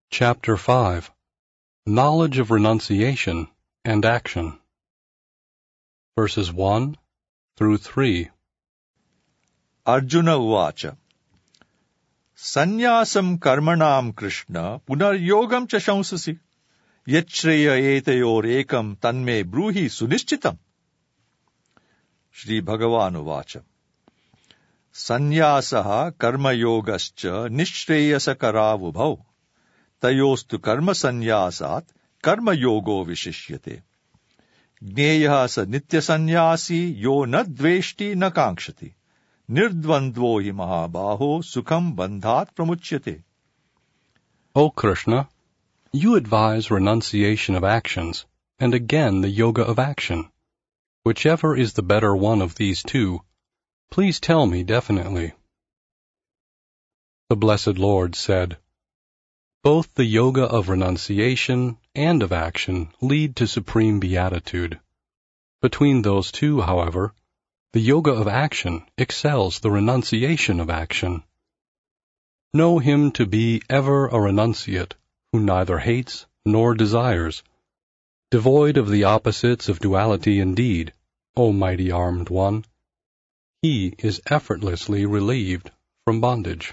Chapter 5. Knowledge of Renunciation and Action. Verses 1 through 3. Arjuna Uvacha Sannyasam karmanam Krishna punaryogam cha shansasi yachreya etayor ekam tanme bruhi sunishchitam. Shri Bhagavan Uvacha Sannyasaha karmayogascha nishreyasakaravubhav tayostu karma sannyasat karma yogo vishishyate. Gneyah sa nitya sannyasi yo na dveshti na kankshati. Nirdvandvo hi mahabaho sukham bandhat pramuchyate. O Krishna, you advise renunciation of actions, and again the yoga of action. Whichever is the better one of these two, please tell me definitely. The Blessed Lord said, both the yoga of renunciation and of action lead to supreme beatitude. Between those two, however, the yoga of action excels the renunciation of action. Know him to be ever a renunciate, who neither hates nor desires, devoid of the opposites of duality indeed, O mighty armed one. He is effortlessly relieved from bondage.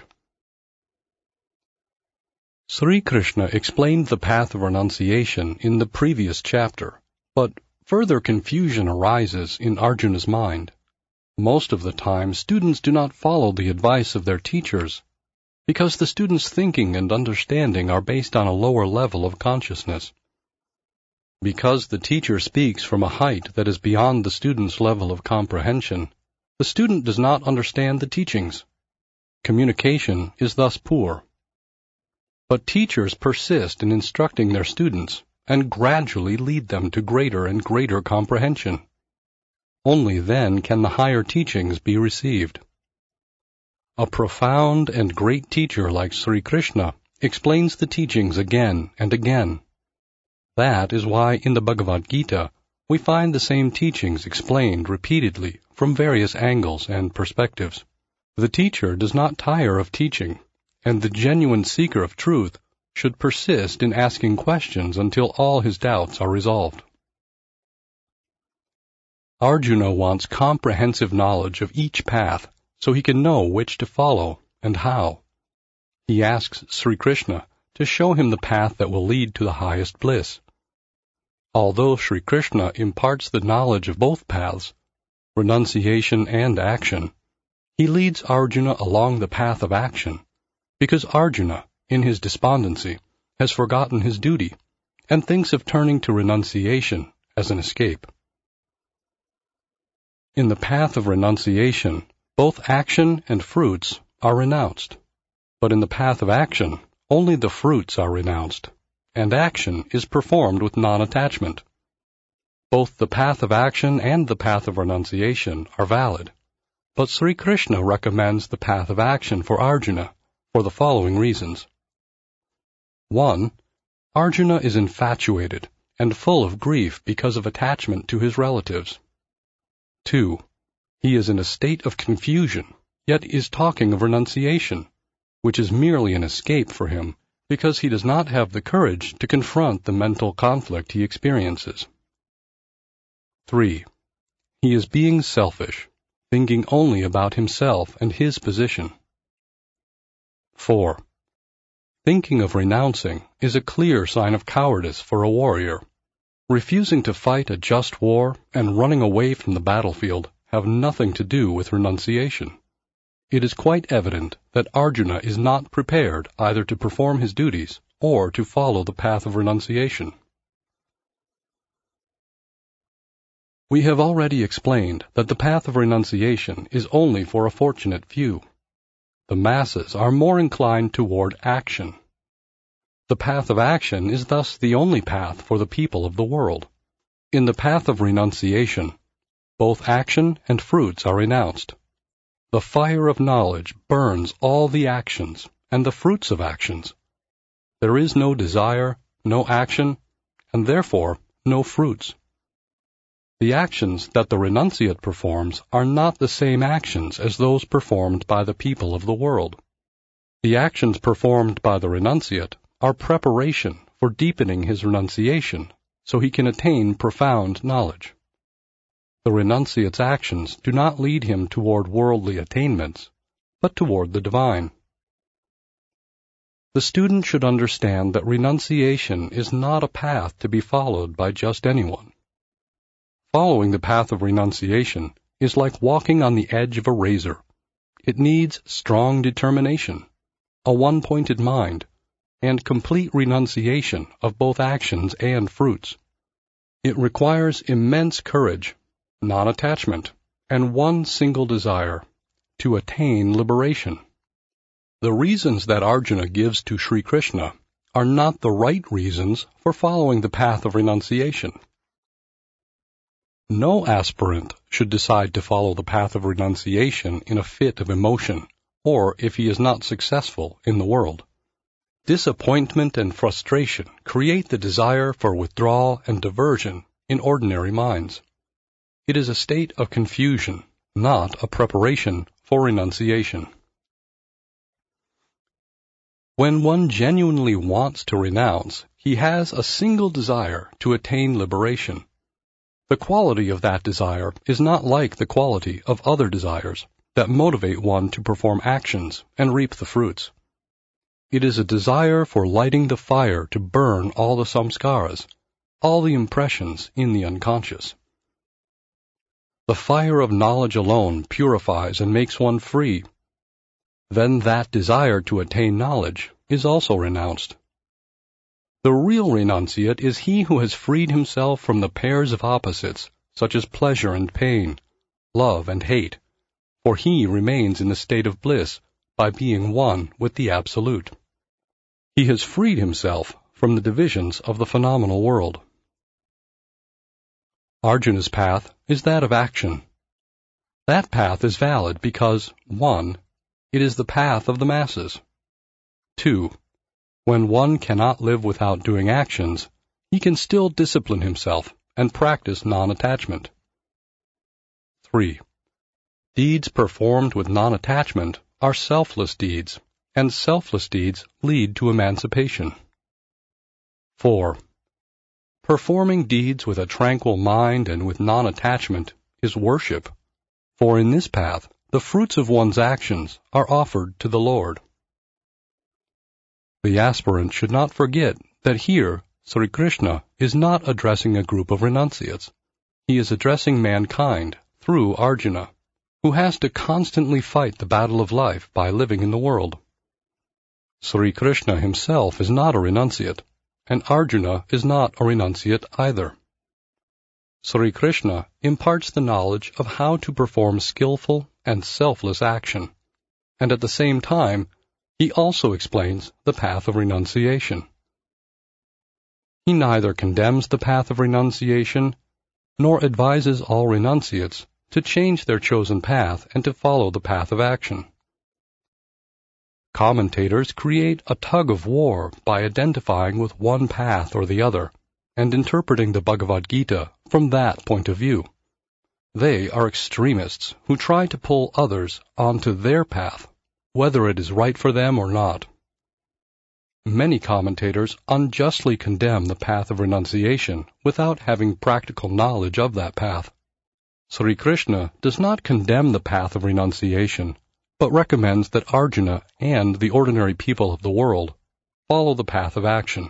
Sri Krishna explained the path of renunciation in the previous chapter, but further confusion arises in Arjuna's mind. Most of the time, students do not follow the advice of their teachers, because the students' thinking and understanding are based on a lower level of consciousness. Because the teacher speaks from a height that is beyond the student's level of comprehension, the student does not understand the teachings. Communication is thus poor. But teachers persist in instructing their students and gradually lead them to greater and greater comprehension. Only then can the higher teachings be received. A profound and great teacher like Sri Krishna explains the teachings again and again. That is why in the Bhagavad Gita we find the same teachings explained repeatedly from various angles and perspectives. The teacher does not tire of teaching, and the genuine seeker of truth should persist in asking questions until all his doubts are resolved. Arjuna wants comprehensive knowledge of each path so he can know which to follow and how. He asks Sri Krishna to show him the path that will lead to the highest bliss. Although Sri Krishna imparts the knowledge of both paths, renunciation and action, he leads Arjuna along the path of action, because Arjuna, in his despondency, has forgotten his duty and thinks of turning to renunciation as an escape. In the path of renunciation, both action and fruits are renounced, but in the path of action, only the fruits are renounced, and action is performed with non-attachment. Both the path of action and the path of renunciation are valid, but Sri Krishna recommends the path of action for Arjuna for the following reasons. 1. Arjuna is infatuated and full of grief because of attachment to his relatives. 2. He is in a state of confusion, yet is talking of renunciation, which is merely an escape for him because he does not have the courage to confront the mental conflict he experiences. 3. He is being selfish, thinking only about himself and his position. 4. Thinking of renouncing is a clear sign of cowardice for a warrior. Refusing to fight a just war and running away from the battlefield have nothing to do with renunciation. It is quite evident that Arjuna is not prepared either to perform his duties or to follow the path of renunciation. We have already explained that the path of renunciation is only for a fortunate few. The masses are more inclined toward action. The path of action is thus the only path for the people of the world. In the path of renunciation, both action and fruits are renounced. The fire of knowledge burns all the actions and the fruits of actions. There is no desire, no action, and therefore no fruits. The actions that the renunciate performs are not the same actions as those performed by the people of the world. The actions performed by the renunciate are preparation for deepening his renunciation so he can attain profound knowledge. The renunciate's actions do not lead him toward worldly attainments, but toward the divine. The student should understand that renunciation is not a path to be followed by just anyone. Following the path of renunciation is like walking on the edge of a razor. It needs strong determination, a one-pointed mind, and complete renunciation of both actions and fruits. It requires immense courage, non-attachment, and one single desire, to attain liberation. The reasons that Arjuna gives to Sri Krishna are not the right reasons for following the path of renunciation. No aspirant should decide to follow the path of renunciation in a fit of emotion, or if he is not successful in the world. Disappointment and frustration create the desire for withdrawal and diversion in ordinary minds. It is a state of confusion, not a preparation for renunciation. When one genuinely wants to renounce, he has a single desire to attain liberation. The quality of that desire is not like the quality of other desires that motivate one to perform actions and reap the fruits. It is a desire for lighting the fire to burn all the samskaras, all the impressions in the unconscious. The fire of knowledge alone purifies and makes one free. Then that desire to attain knowledge is also renounced. The real renunciate is he who has freed himself from the pairs of opposites, such as pleasure and pain, love and hate, for he remains in the state of bliss by being one with the Absolute. He has freed himself from the divisions of the phenomenal world. Arjuna's path is that of action. That path is valid because, 1. It is the path of the masses. 2. When one cannot live without doing actions, he can still discipline himself and practice non-attachment. 3. Deeds performed with non-attachment are selfless deeds, and selfless deeds lead to emancipation. 4. Performing deeds with a tranquil mind and with non-attachment is worship, for in this path the fruits of one's actions are offered to the Lord. The aspirant should not forget that here Sri Krishna is not addressing a group of renunciates. He is addressing mankind through Arjuna, who has to constantly fight the battle of life by living in the world. Sri Krishna himself is not a renunciate, and Arjuna is not a renunciate either. Sri Krishna imparts the knowledge of how to perform skillful and selfless action, and at the same time, he also explains the path of renunciation. He neither condemns the path of renunciation, nor advises all renunciates to change their chosen path and to follow the path of action. Commentators create a tug of war by identifying with one path or the other, and interpreting the Bhagavad Gita from that point of view. They are extremists who try to pull others onto their path, whether it is right for them or not. Many commentators unjustly condemn the path of renunciation without having practical knowledge of that path. Sri Krishna does not condemn the path of renunciation, but recommends that Arjuna and the ordinary people of the world follow the path of action.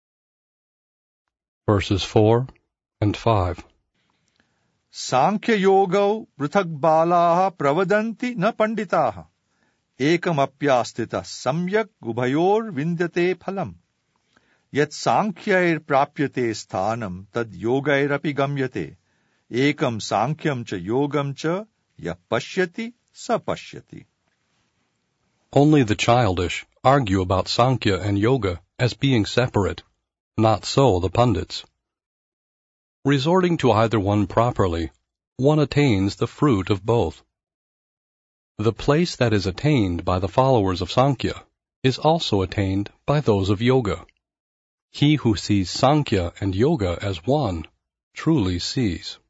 Verses 4 and 5. Sankhya yoga prithak balaha pravadanti na panditaha ekam apyastita samyak ubhayor vindyate phalam yat sankhyair prapyate sthanam tad yogairapi gamyate ekam sankhyam cha yogam cha yah pashyati sa pashyati. Only the childish argue about Sankhya and Yoga as being separate, not so the pundits. Resorting to either one properly, one attains the fruit of both. The place that is attained by the followers of Sankhya is also attained by those of Yoga. He who sees Sankhya and Yoga as one truly sees.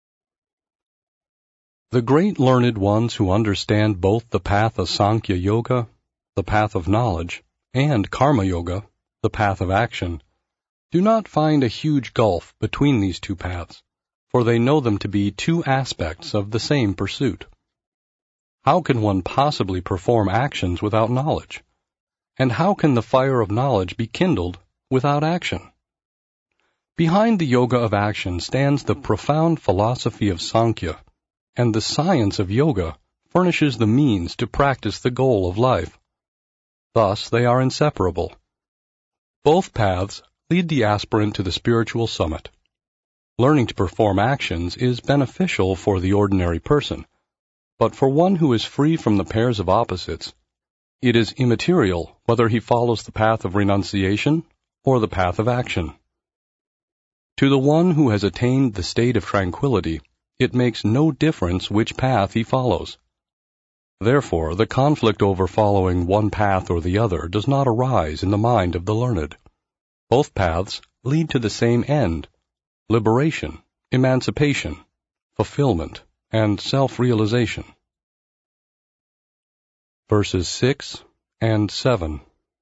The great learned ones who understand both the path of Sankhya Yoga, the path of knowledge, and Karma Yoga, the path of action, do not find a huge gulf between these two paths, for they know them to be two aspects of the same pursuit. How can one possibly perform actions without knowledge? And how can the fire of knowledge be kindled without action? Behind the yoga of action stands the profound philosophy of Sankhya, and the science of yoga furnishes the means to practice the goal of life. Thus they are inseparable. Both paths lead the aspirant to the spiritual summit. Learning to perform actions is beneficial for the ordinary person, but for one who is free from the pairs of opposites, it is immaterial whether he follows the path of renunciation or the path of action. To the one who has attained the state of tranquility, it makes no difference which path he follows. Therefore, the conflict over following one path or the other does not arise in the mind of the learned. Both paths lead to the same end: liberation, emancipation, fulfillment, and self-realization. Verses 6 and 7.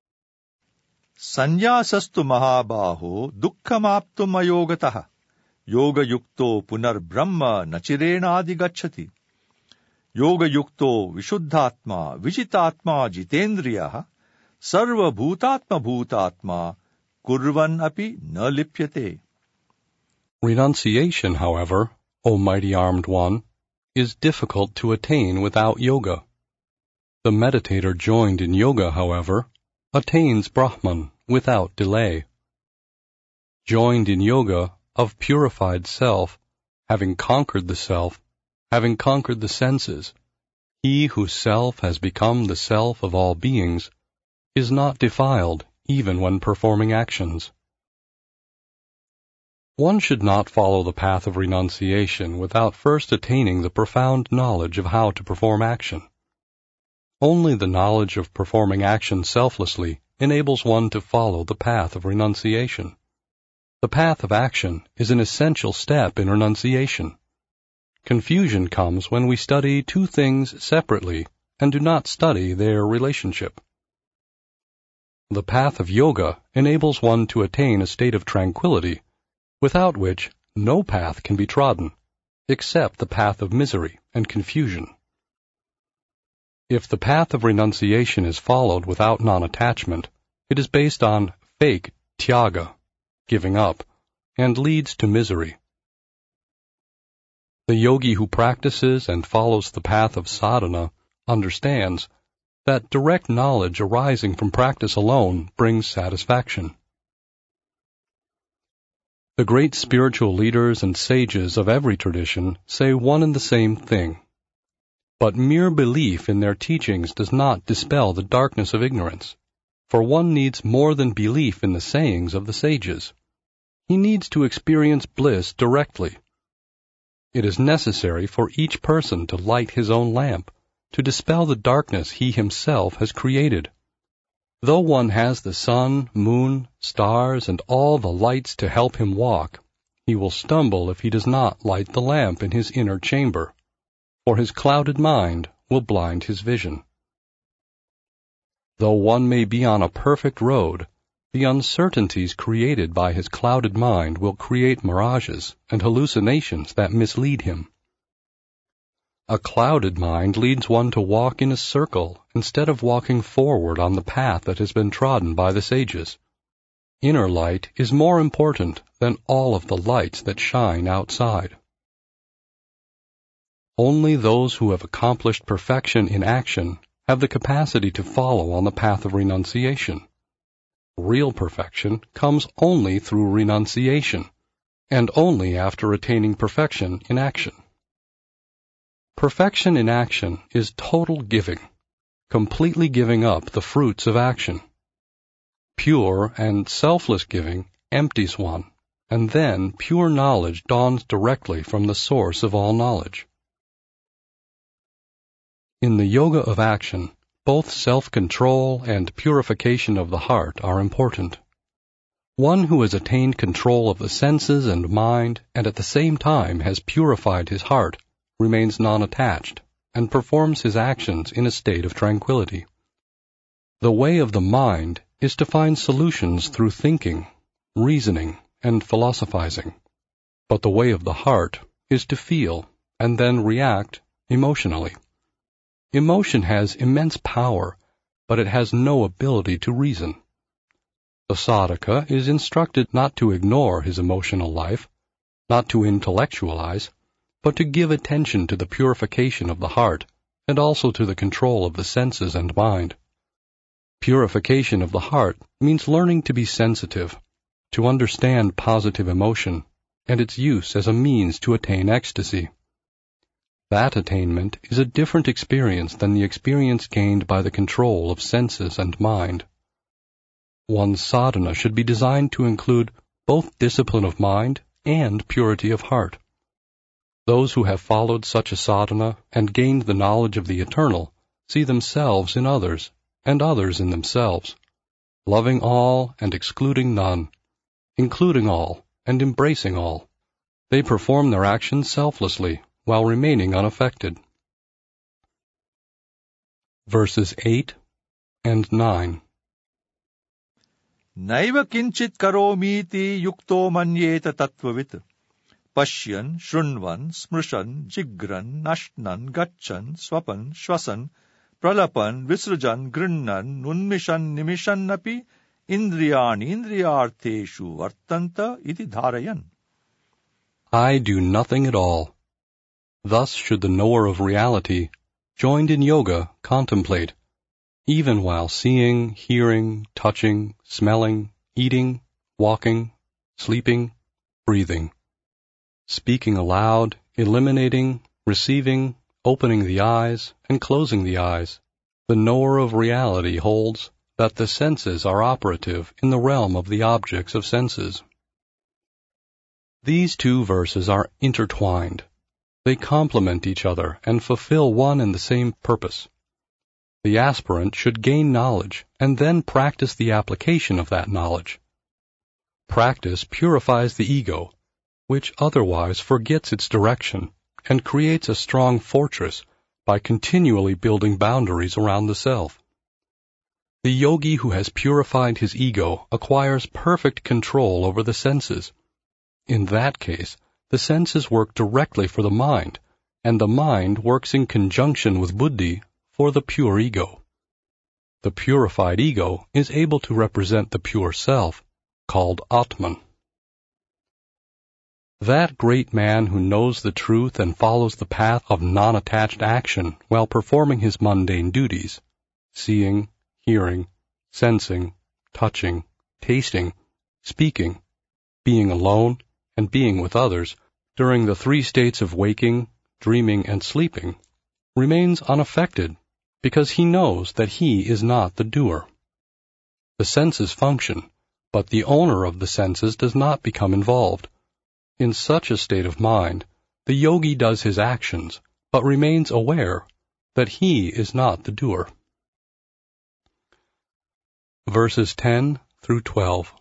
Sanyasastu mahabaho dukkhamaptum ayogatah yoga yukto punar brahma nachirena gacchati yoga yukto vishuddhatma vijitatma jitendriyah sarva bhutatma bhutatma kurvan api na lipyate. Renunciation, however, O mighty armed one, is difficult to attain without yoga. The meditator joined in yoga, however, attains Brahman without delay. Joined in yoga of purified self, having conquered the self, having conquered the senses, he whose self has become the self of all beings is not defiled even when performing actions. One should not follow the path of renunciation without first attaining the profound knowledge of how to perform action. Only the knowledge of performing action selflessly enables one to follow the path of renunciation. The path of action is an essential step in renunciation. Confusion comes when we study two things separately and do not study their relationship. The path of yoga enables one to attain a state of tranquility, without which no path can be trodden, except the path of misery and confusion. If the path of renunciation is followed without non-attachment, it is based on fake tyaga, giving up, and leads to misery. The yogi who practices and follows the path of sadhana understands that direct knowledge arising from practice alone brings satisfaction. The great spiritual leaders and sages of every tradition say one and the same thing. But mere belief in their teachings does not dispel the darkness of ignorance, for one needs more than belief in the sayings of the sages. He needs to experience bliss directly. It is necessary for each person to light his own lamp, to dispel the darkness he himself has created. Though one has the sun, moon, stars, and all the lights to help him walk, he will stumble if he does not light the lamp in his inner chamber, for his clouded mind will blind his vision. Though one may be on a perfect road, the uncertainties created by his clouded mind will create mirages and hallucinations that mislead him. A clouded mind leads one to walk in a circle instead of walking forward on the path that has been trodden by the sages. Inner light is more important than all of the lights that shine outside. Only those who have accomplished perfection in action have the capacity to follow on the path of renunciation. Real perfection comes only through renunciation, and only after attaining perfection in action. Perfection in action is total giving, completely giving up the fruits of action. Pure and selfless giving empties one, and then pure knowledge dawns directly from the source of all knowledge. In the yoga of action, both self-control and purification of the heart are important. One who has attained control of the senses and mind, and at the same time has purified his heart, remains non-attached, and performs his actions in a state of tranquility. The way of the mind is to find solutions through thinking, reasoning, and philosophizing. But the way of the heart is to feel and then react emotionally. Emotion has immense power, but it has no ability to reason. The sadhaka is instructed not to ignore his emotional life, not to intellectualize, but to give attention to the purification of the heart and also to the control of the senses and mind. Purification of the heart means learning to be sensitive, to understand positive emotion and its use as a means to attain ecstasy. That attainment is a different experience than the experience gained by the control of senses and mind. One's sadhana should be designed to include both discipline of mind and purity of heart. Those who have followed such a sadhana and gained the knowledge of the eternal see themselves in others and others in themselves, loving all and excluding none, including all and embracing all. They perform their actions selflessly while remaining unaffected. Verses 8 and 9. Naiva kinchit karomiti yukto manyeta tattvavit. Pashyan, shrunvan, smrishan, jigran, nashnan, gachan, swapan, shwasan, pralapan, visrajan, grinnan, unmishan, nimishan api, indriyani indriyartheshu vartanta iti dharayan. I do nothing at all. Thus should the knower of reality, joined in yoga, contemplate, even while seeing, hearing, touching, smelling, eating, walking, sleeping, breathing, speaking aloud, eliminating, receiving, opening the eyes, and closing the eyes. The knower of reality holds that the senses are operative in the realm of the objects of senses. These two verses are intertwined. They complement each other and fulfill one and the same purpose. The aspirant should gain knowledge and then practice the application of that knowledge. Practice purifies the ego, which otherwise forgets its direction and creates a strong fortress by continually building boundaries around the self. The yogi who has purified his ego acquires perfect control over the senses. In that case, the senses work directly for the mind, and the mind works in conjunction with buddhi for the pure ego. The purified ego is able to represent the pure self, called Atman. That great man who knows the truth and follows the path of non-attached action while performing his mundane duties, seeing, hearing, sensing, touching, tasting, speaking, being alone, and being with others, during the three states of waking, dreaming, and sleeping, remains unaffected because he knows that he is not the doer. The senses function, but the owner of the senses does not become involved. In such a state of mind, the yogi does his actions, but remains aware that he is not the doer. Verses 10 through 12.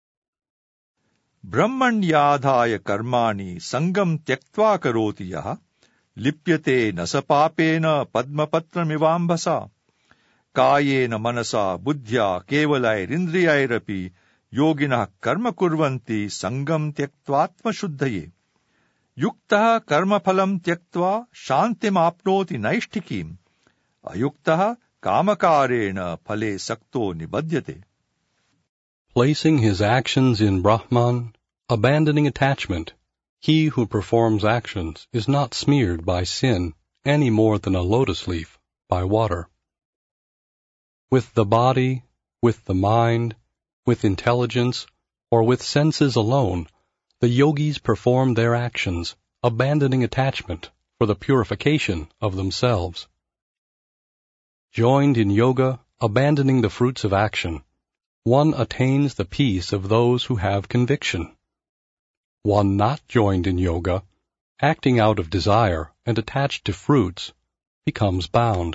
Brahmanyadhaya karmani sangam tyaktva karoti yaha lipyate nasapapena padmapatramivambasa kayena manasa buddhya kevalairindriyairapi yoginah karma kurvanti sangam tyaktvatma shuddhaye yuktah karmaphalam tyaktva shantim apnoti naishtikim ayuktah kamakarena phale sakto nibadhyate. Placing his actions in Brahman, abandoning attachment, he who performs actions is not smeared by sin any more than a lotus leaf by water. With the body, with the mind, with intelligence, or with senses alone, the yogis perform their actions, abandoning attachment for the purification of themselves. Joined in yoga, abandoning the fruits of action, one attains the peace of those who have conviction. One not joined in yoga, acting out of desire and attached to fruits, becomes bound.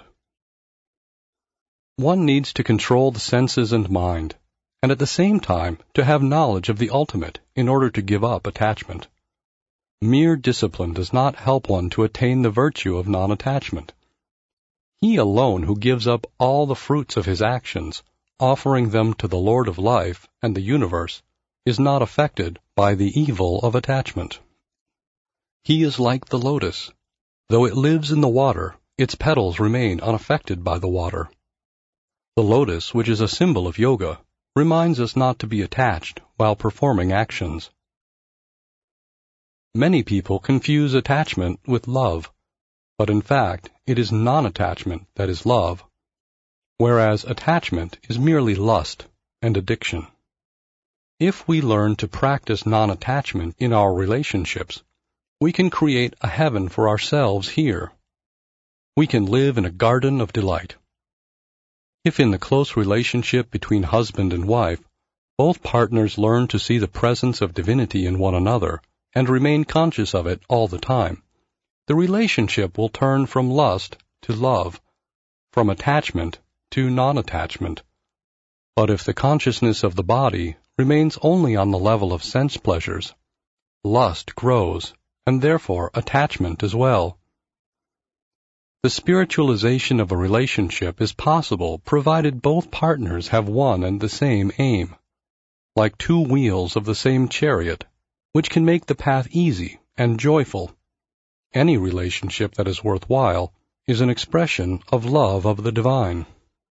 One needs to control the senses and mind, and at the same time to have knowledge of the ultimate in order to give up attachment. Mere discipline does not help one to attain the virtue of non-attachment. He alone who gives up all the fruits of his actions offering them to the Lord of life and the universe, is not affected by the evil of attachment. He is like the lotus. Though it lives in the water, its petals remain unaffected by the water. The lotus, which is a symbol of yoga, reminds us not to be attached while performing actions. Many people confuse attachment with love, but in fact it is non-attachment that is love, whereas attachment is merely lust and addiction. If we learn to practice non-attachment in our relationships, we can create a heaven for ourselves here. We can live in a garden of delight. If in the close relationship between husband and wife, both partners learn to see the presence of divinity in one another and remain conscious of it all the time, the relationship will turn from lust to love, from attachment to non-attachment. But if the consciousness of the body remains only on the level of sense pleasures, lust grows, and therefore attachment as well. The spiritualization of a relationship is possible provided both partners have one and the same aim, like two wheels of the same chariot, which can make the path easy and joyful. Any relationship that is worthwhile is an expression of love of the divine.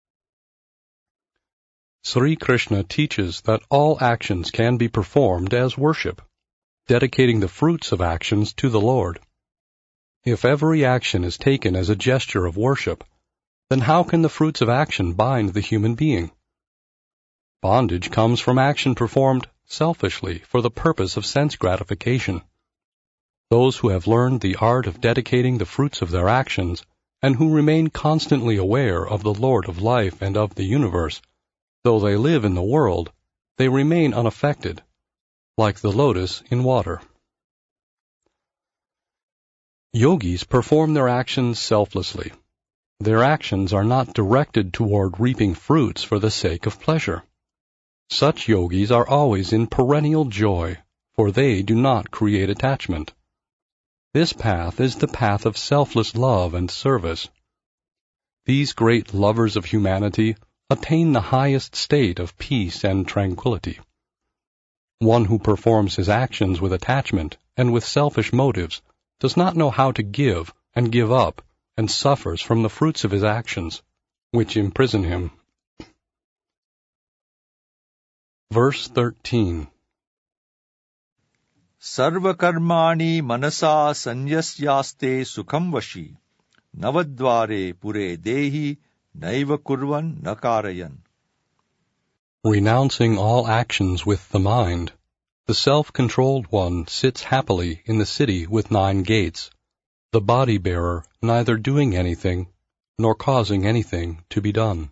Sri Krishna teaches that all actions can be performed as worship, dedicating the fruits of actions to the Lord. If every action is taken as a gesture of worship, then how can the fruits of action bind the human being? Bondage comes from action performed selfishly for the purpose of sense gratification. Those who have learned the art of dedicating the fruits of their actions, and who remain constantly aware of the Lord of life and of the universe, though they live in the world, they remain unaffected, like the lotus in water. Yogis perform their actions selflessly. Their actions are not directed toward reaping fruits for the sake of pleasure. Such yogis are always in perennial joy, for they do not create attachment. This path is the path of selfless love and service. These great lovers of humanity attain the highest state of peace and tranquility. One who performs his actions with attachment and with selfish motives does not know how to give and give up, and suffers from the fruits of his actions, which imprison him. Verse 13. Sarva karmani manasa sanyasyaste sukham vashi, navadvare pure dehi naiva kurvan nakarayan. Renouncing all actions with the mind, the self-controlled one sits happily in the city with 9 gates, the body-bearer neither doing anything nor causing anything to be done.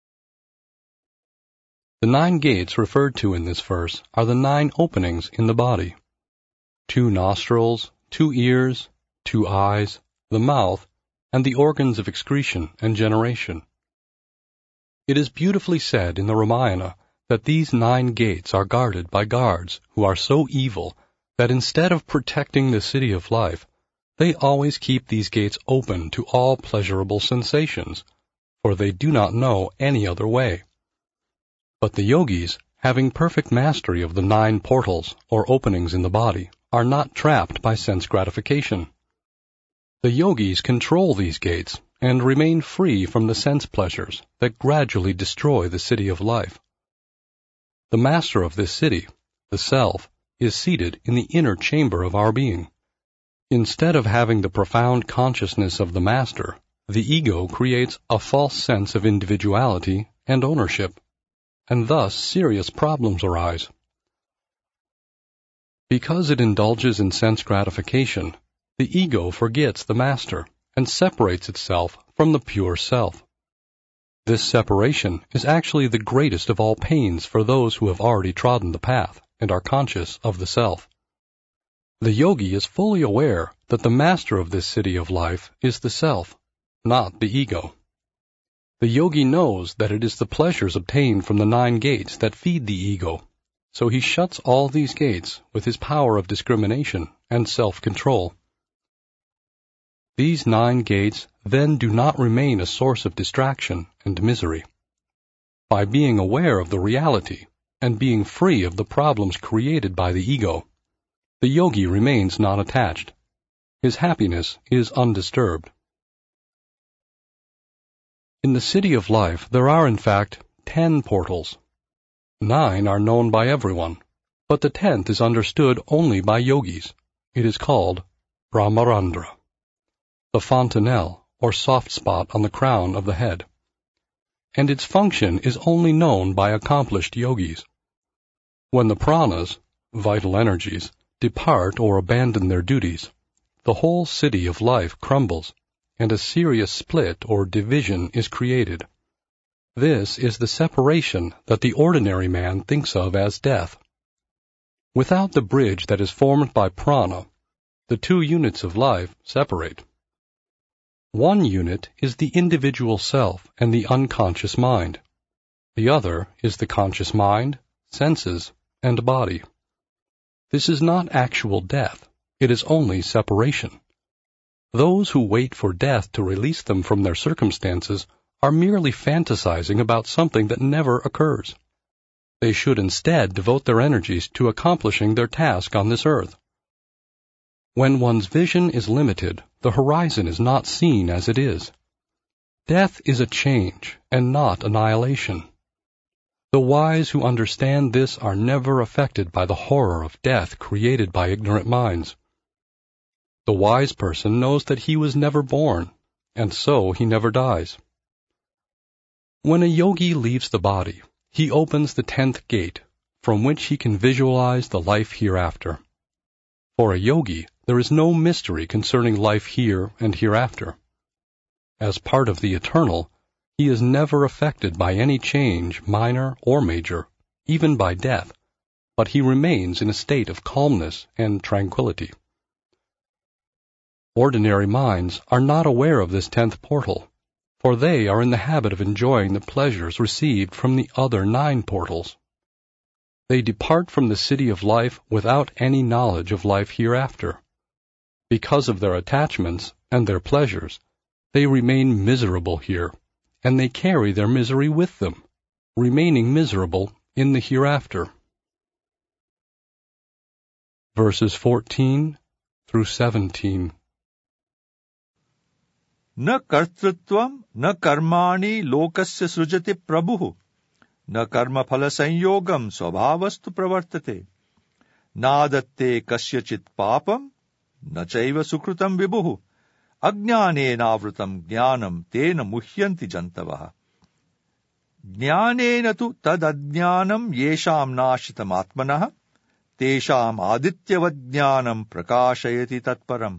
The 9 gates referred to in this verse are the 9 openings in the body: 2 nostrils, 2 ears, 2 eyes, the mouth, and the organs of excretion and generation. It is beautifully said in the Ramayana that these 9 gates are guarded by guards who are so evil that instead of protecting the city of life, they always keep these gates open to all pleasurable sensations, for they do not know any other way. But the yogis, having perfect mastery of the 9 portals or openings in the body, are not trapped by sense gratification. The yogis control these gates and remain free from the sense pleasures that gradually destroy the city of life. The master of this city, the self, is seated in the inner chamber of our being. Instead of having the profound consciousness of the master, the ego creates a false sense of individuality and ownership, and thus serious problems arise. Because it indulges in sense gratification, the ego forgets the master and separates itself from the pure self. This separation is actually the greatest of all pains for those who have already trodden the path and are conscious of the self. The yogi is fully aware that the master of this city of life is the self, not the ego. The yogi knows that it is the pleasures obtained from the 9 gates that feed the ego, so he shuts all these gates with his power of discrimination and self-control. These 9 gates then do not remain a source of distraction and misery. by being aware of the reality and being free of the problems created by the ego. The yogi remains not attached. His happiness is undisturbed. In the city of life, there are in fact 10 portals. 9 are known by everyone, but the 10th is understood only by yogis. It is called Brahmarandhra, the fontanelle or soft spot on the crown of the head, and its function is only known by accomplished yogis. When the pranas, vital energies, depart or abandon their duties, the whole city of life crumbles, and a serious split or division is created. This is the separation that the ordinary man thinks of as death. Without the bridge that is formed by prana, the 2 units of life separate. One unit is the individual self and the unconscious mind. The other is the conscious mind, senses, and body. This is not actual death. It is only separation. Those who wait for death to release them from their circumstances are merely fantasizing about something that never occurs. They should instead devote their energies to accomplishing their task on this earth. When one's vision is limited, the horizon is not seen as it is. Death is a change and not annihilation. The wise who understand this are never affected by the horror of death created by ignorant minds. The wise person knows that he was never born, and so he never dies. When a yogi leaves the body, he opens the 10th gate, from which he can visualize the life hereafter. For a yogi, there is no mystery concerning life here and hereafter. As part of the eternal, he is never affected by any change, minor or major, even by death, but he remains in a state of calmness and tranquility. Ordinary minds are not aware of this 10th portal, for they are in the habit of enjoying the pleasures received from the other 9 portals. They depart from the city of life without any knowledge of life hereafter. Because of their attachments and their pleasures, they remain miserable here, and they carry their misery with them, remaining miserable in the hereafter. Verses 14 through 17. न कर्तृत्वं न कर्माणि लोकस्य सृजति प्रभुः न कर्मफल संयोगं स्वभावस्तु प्रवर्तते नादत्ते कस्यचित् पापं न चैव सुकृतं विभुः अज्ञानेनावृतं ज्ञानं तेन मुह्यन्ति जन्तवः ज्ञानेन तु तदज्ञानं येषां नाशितमात्मनः तेषाम् आदित्यवत् ज्ञानं प्रकाशयति तत्परम्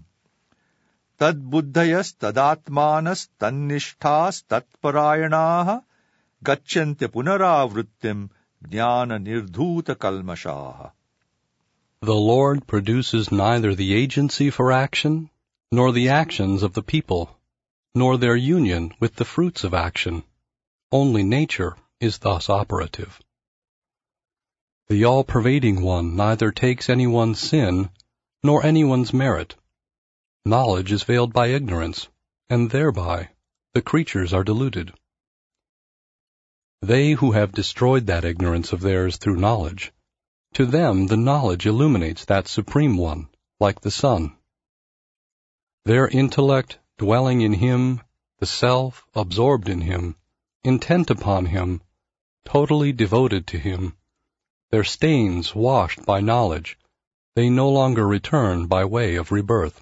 तद्बुद्धयस्तदात्मानस्तन्निष्ठास्तत्परायणाः गच्छन्त्य पुनरावृत्तिं ज्ञाननिर्धूतकल्मषाः. The Lord produces neither the agency for action, nor the actions of the people, nor their union with the fruits of action. Only nature is thus operative. The all-pervading one neither takes anyone's sin, nor anyone's merit. Knowledge is veiled by ignorance, and thereby the creatures are deluded. They who have destroyed that ignorance of theirs through knowledge, to them the knowledge illuminates that Supreme One, like the sun. Their intellect dwelling in Him, the self absorbed in Him, intent upon Him, totally devoted to Him, their stains washed by knowledge, they no longer return by way of rebirth.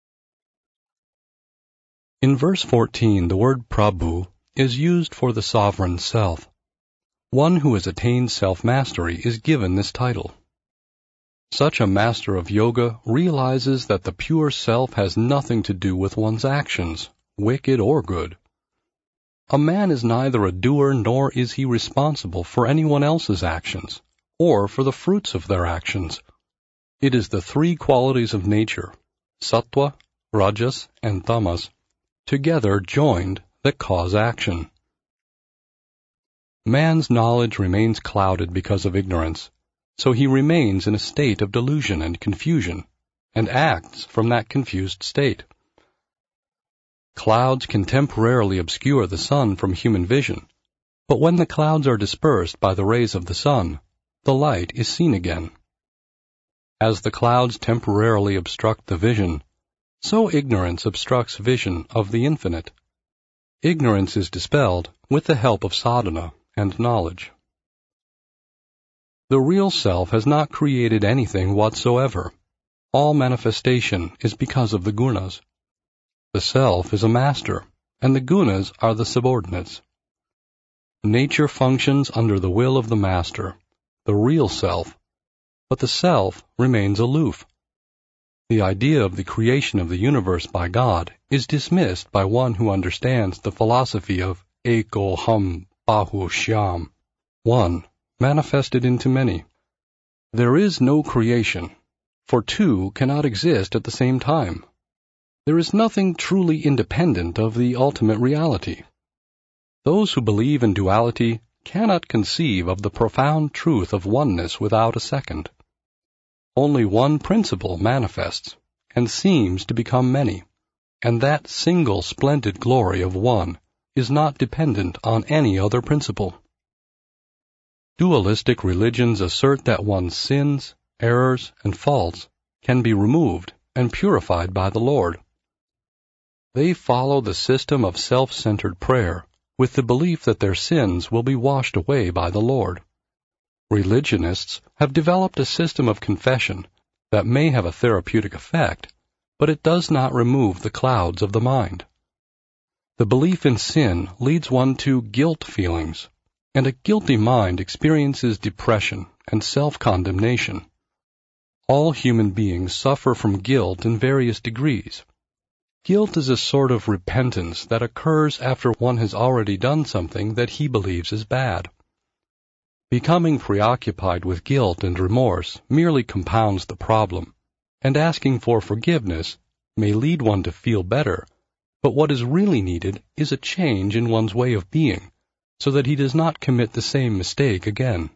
In verse 14, the word Prabhu is used for the sovereign self. One who has attained self-mastery is given this title. Such a master of yoga realizes that the pure self has nothing to do with one's actions, wicked or good. A man is neither a doer nor is he responsible for anyone else's actions, or for the fruits of their actions. It is the 3 qualities of nature, sattva, rajas, and tamas, together joined, that cause action. Man's knowledge remains clouded because of ignorance, so he remains in a state of delusion and confusion, and acts from that confused state. Clouds can temporarily obscure the sun from human vision, But when the clouds are dispersed by the rays of the sun, the light is seen again. As the clouds temporarily obstruct the vision, so ignorance obstructs vision of the infinite. Ignorance is dispelled with the help of sadhana and knowledge. The real self has not created anything whatsoever. All manifestation is because of the gunas. The self is a master, and the gunas are the subordinates. Nature functions under the will of the master, the real self, but the self remains aloof. The idea of the creation of the universe by God is dismissed by one who understands the philosophy of Eko Ham Bahu Shyam, one manifested into many. There is no creation, for two cannot exist at the same time. There is nothing truly independent of the ultimate reality. Those who believe in duality cannot conceive of the profound truth of oneness without a second. Only one principle manifests and seems to become many, and that single splendid glory of one is not dependent on any other principle. Dualistic religions assert that one's sins, errors, and faults can be removed and purified by the Lord. They follow the system of self-centered prayer with the belief that their sins will be washed away by the Lord. Religionists have developed a system of confession that may have a therapeutic effect, but it does not remove the clouds of the mind. The belief in sin leads one to guilt feelings, and a guilty mind experiences depression and self-condemnation. All human beings suffer from guilt in various degrees. Guilt is a sort of repentance that occurs after one has already done something that he believes is bad. Becoming preoccupied with guilt and remorse merely compounds the problem, and asking for forgiveness may lead one to feel better, but what is really needed is a change in one's way of being, so that he does not commit the same mistake again.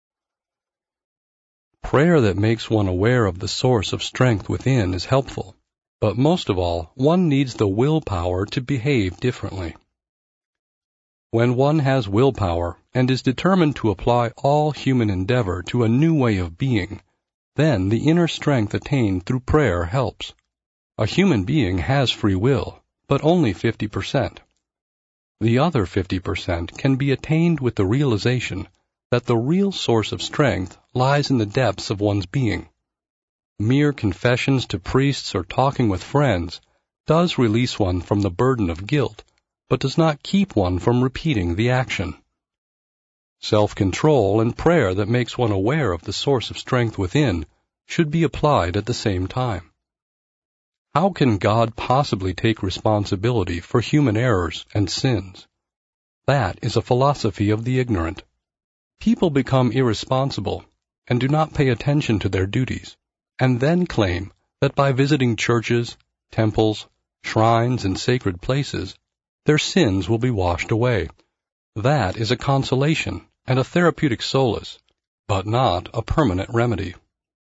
Prayer that makes one aware of the source of strength within is helpful. But most of all, one needs the willpower to behave differently. When one has willpower and is determined to apply all human endeavor to a new way of being, then the inner strength attained through prayer helps. A human being has free will, but only 50%. The other 50% can be attained with the realization that the real source of strength lies in the depths of one's being. Mere confessions to priests or talking with friends does release one from the burden of guilt, but does not keep one from repeating the action. Self-control and prayer that makes one aware of the source of strength within should be applied at the same time. How can God possibly take responsibility for human errors and sins? That is a philosophy of the ignorant. People become irresponsible and do not pay attention to their duties, and then claim that by visiting churches, temples, shrines, and sacred places, their sins will be washed away. That is a consolation and a therapeutic solace, but not a permanent remedy.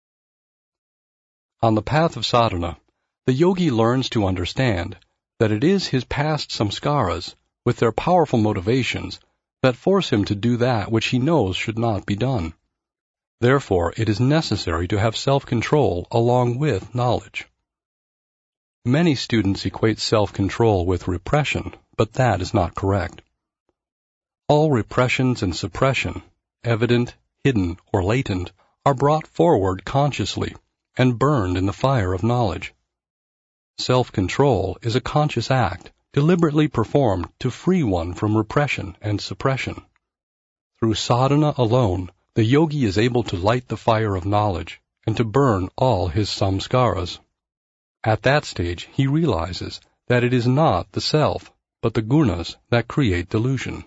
On the path of sadhana, the yogi learns to understand that it is his past samskaras, with their powerful motivations, that force him to do that which he knows should not be done. Therefore, it is necessary to have self-control along with knowledge. Many students equate self-control with repression, but that is not correct. All repressions and suppression, evident, hidden, or latent, are brought forward consciously and burned in the fire of knowledge. Self-control is a conscious act, deliberately performed to free one from repression and suppression. Through sadhana alone, the yogi is able to light the fire of knowledge and to burn all his samskaras. At that stage, he realizes that it is not the self, but the gunas that create delusion.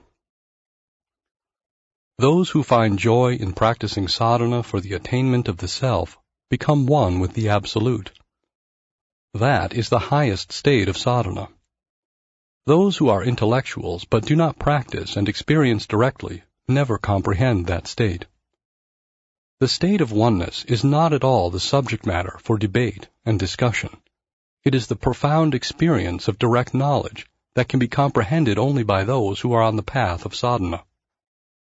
Those who find joy in practicing sadhana for the attainment of the self become one with the Absolute. That is the highest state of sadhana. Those who are intellectuals but do not practice and experience directly never comprehend that state. The state of oneness is not at all the subject matter for debate and discussion. It is the profound experience of direct knowledge that can be comprehended only by those who are on the path of sadhana.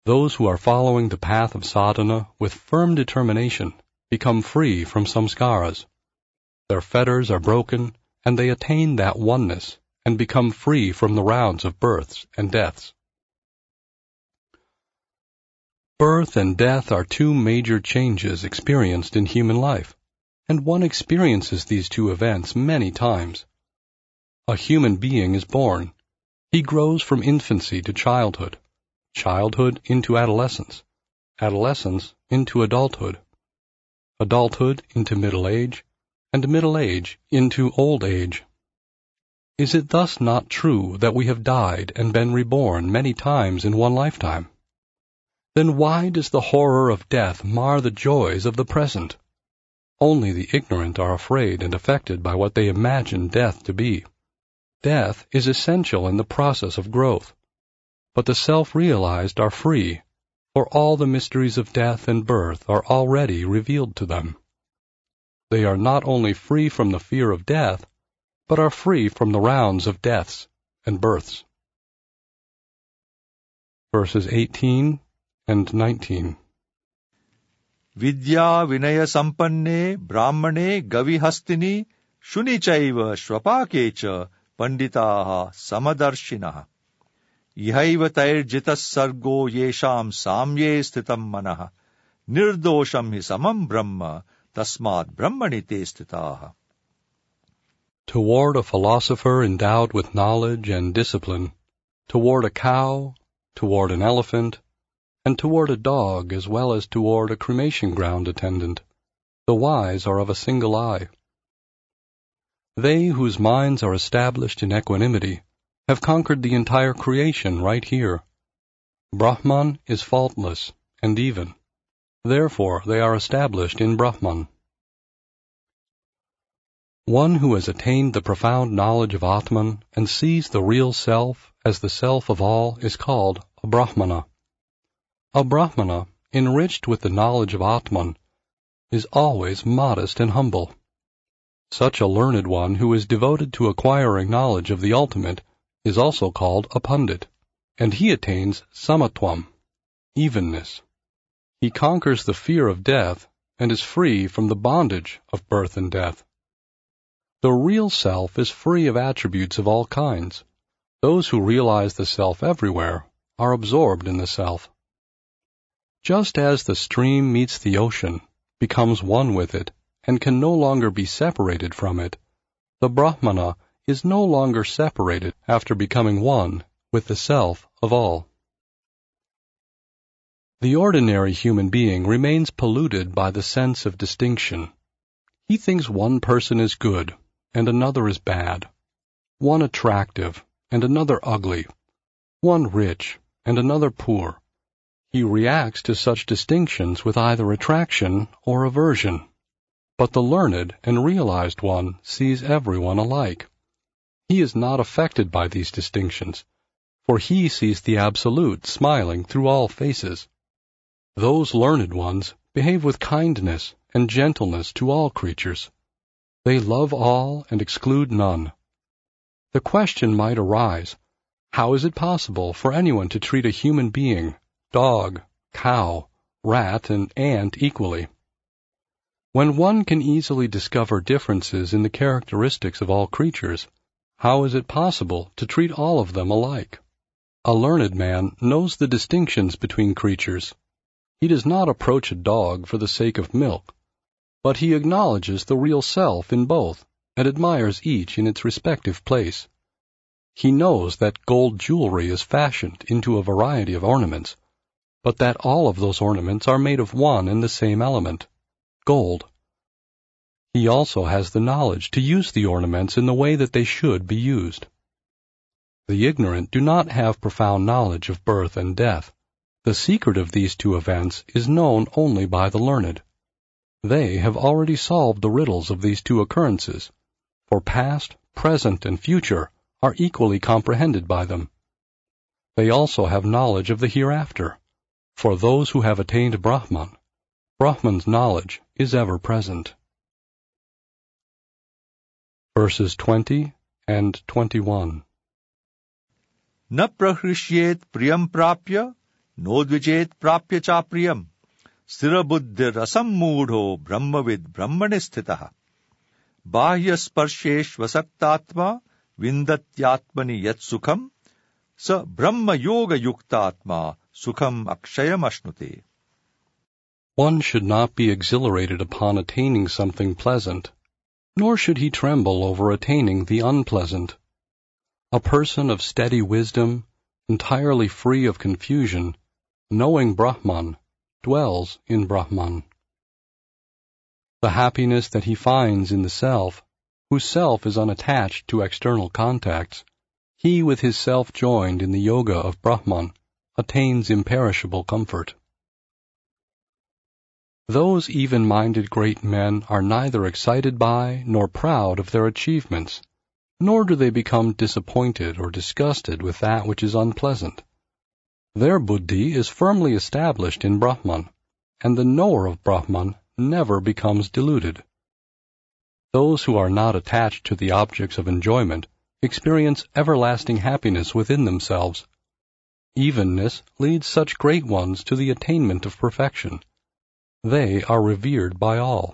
Those who are following the path of sadhana with firm determination become free from samskaras. Their fetters are broken, and they attain that oneness and become free from the rounds of births and deaths. Birth and death are two major changes experienced in human life, and one experiences these two events many times. A human being is born. He grows from infancy to childhood, childhood into adolescence, adolescence into adulthood, adulthood into middle age, and middle age into old age. Is it thus not true that we have died and been reborn many times in one lifetime? Then why does the horror of death mar the joys of the present? Only the ignorant are afraid and affected by what they imagine death to be. Death is essential in the process of growth, but the self-realized are free, for all the mysteries of death and birth are already revealed to them. They are not only free from the fear of death, but are free from the rounds of deaths and births. Verses 18 and 19. Vidya vinaya sampanne brahmane gavihastini shunichaiva shvapakecha panditaha samadarshinaha. Ihaiva tairjitas sargo yesham samye sthitam manaha. Nirdosham hi samam brahma tasmad brahmani te sthitaha. Toward a philosopher endowed with knowledge and discipline, toward a cow, toward an elephant, and toward a dog as well as toward a cremation ground attendant, the wise are of a single eye. They whose minds are established in equanimity have conquered the entire creation right here. Brahman is faultless and even. Therefore they are established in Brahman. One who has attained the profound knowledge of Atman and sees the real self as the self of all is called a Brahmana. A Brahmana, enriched with the knowledge of Atman, is always modest and humble. Such a learned one who is devoted to acquiring knowledge of the ultimate is also called a Pandit, and he attains samatvam, evenness. He conquers the fear of death and is free from the bondage of birth and death. The real self is free of attributes of all kinds. Those who realize the self everywhere are absorbed in the self. Just as the stream meets the ocean, becomes one with it, and can no longer be separated from it, the Brahmana is no longer separated after becoming one with the self of all. The ordinary human being remains polluted by the sense of distinction. He thinks one person is good and another is bad, one attractive and another ugly, one rich and another poor. He reacts to such distinctions with either attraction or aversion. But the learned and realized one sees everyone alike. He is not affected by these distinctions, for he sees the Absolute smiling through all faces. Those learned ones behave with kindness and gentleness to all creatures. They love all and exclude none. The question might arise, how is it possible for anyone to treat a human being, dog, cow, rat, and ant equally? When one can easily discover differences in the characteristics of all creatures, how is it possible to treat all of them alike? A learned man knows the distinctions between creatures. He does not approach a dog for the sake of milk, but he acknowledges the real self in both and admires each in its respective place. He knows that gold jewelry is fashioned into a variety of ornaments, but that all of those ornaments are made of one and the same element, gold. He also has the knowledge to use the ornaments in the way that they should be used. The ignorant do not have profound knowledge of birth and death. The secret of these two events is known only by the learned. They have already solved the riddles of these two occurrences, for past, present, and future are equally comprehended by them. They also have knowledge of the hereafter. For those who have attained Brahman, Brahman's knowledge is ever present. Verses 20 and 21. Na prahrishyet priyam prapya नोद्विजेत प्राप्य चाप्रियम स्थिरबुद्धिरसम्मूढ़ो ब्रह्मविद् ब्रह्मणि स्थितः बाह्य स्पर्शेष्वसक्तात्मा विन्दत्यात्मनि यत्सुखम स ब्रह्म योग युक्तात्मा सुखम अक्षयम अश्नुते. One should not be exhilarated upon attaining something pleasant, nor should he tremble over attaining the unpleasant. A person of steady wisdom, entirely free of confusion, knowing Brahman, dwells in Brahman. The happiness that he finds in the self, whose self is unattached to external contacts, he with his self joined in the yoga of Brahman attains imperishable comfort. Those even-minded great men are neither excited by nor proud of their achievements, nor do they become disappointed or disgusted with that which is unpleasant. Their buddhi is firmly established in Brahman, and the knower of Brahman never becomes deluded. Those who are not attached to the objects of enjoyment experience everlasting happiness within themselves. Evenness leads such great ones to the attainment of perfection. They are revered by all.